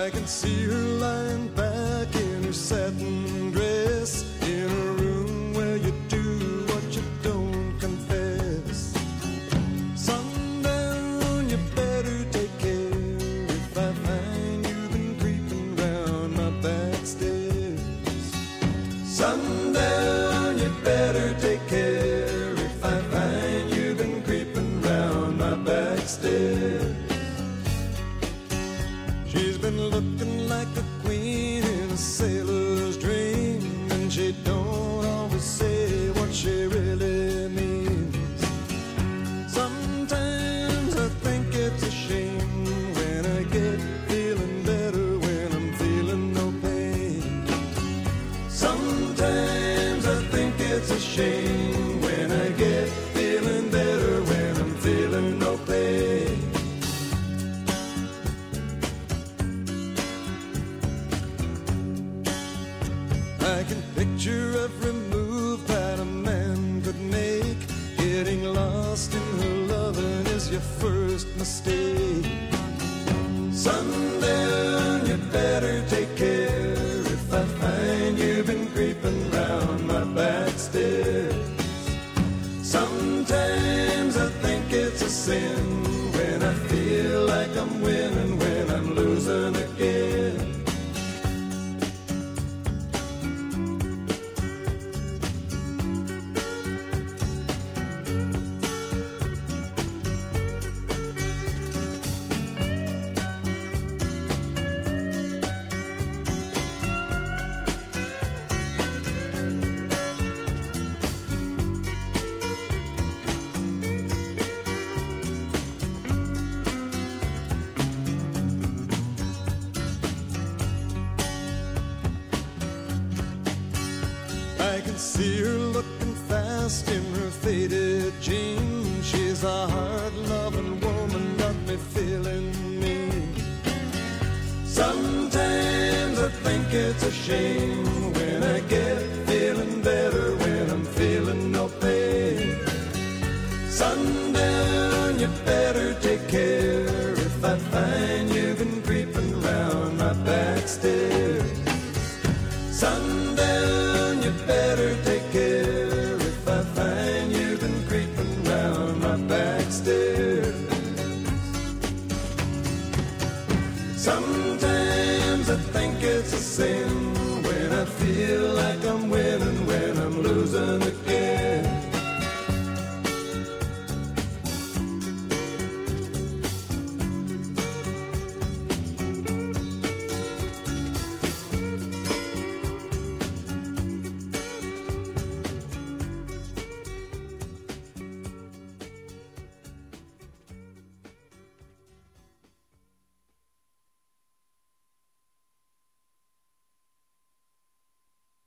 I can see her lying back in her satin dress in a room where you do what you don't confess. Sundown, you better take care if I find you've been creeping round my back stairs. Sundown, you better take care if I find you've been creeping round my back stairs. She's been looking like a queen in a sailor's dream, and she don't always say what she really means. Sometimes I think it's a shame when I get feeling better when I'm feeling no pain. Sometimes I think it's a shame when I get feeling better when I'm feeling no pain. I can picture every move that a man could make. Getting lost in her loving is your first mistake. Sundown, you better take care if I find you've been creeping round my back stairs. Sometimes I think it's a sin when I feel like I'm winning when I'm losing again. I can see her looking fast in her faded jeans. She's a hard-loving woman, got me feeling mean. Sometimes I think it's a shame when I get feeling better when I'm feeling no pain. Sundown, you better take care if I find you've been creeping round my back stairs. Sundown, you better take care if I find you've been creeping round my back stairs. Sometimes I think it's a sin when I feel like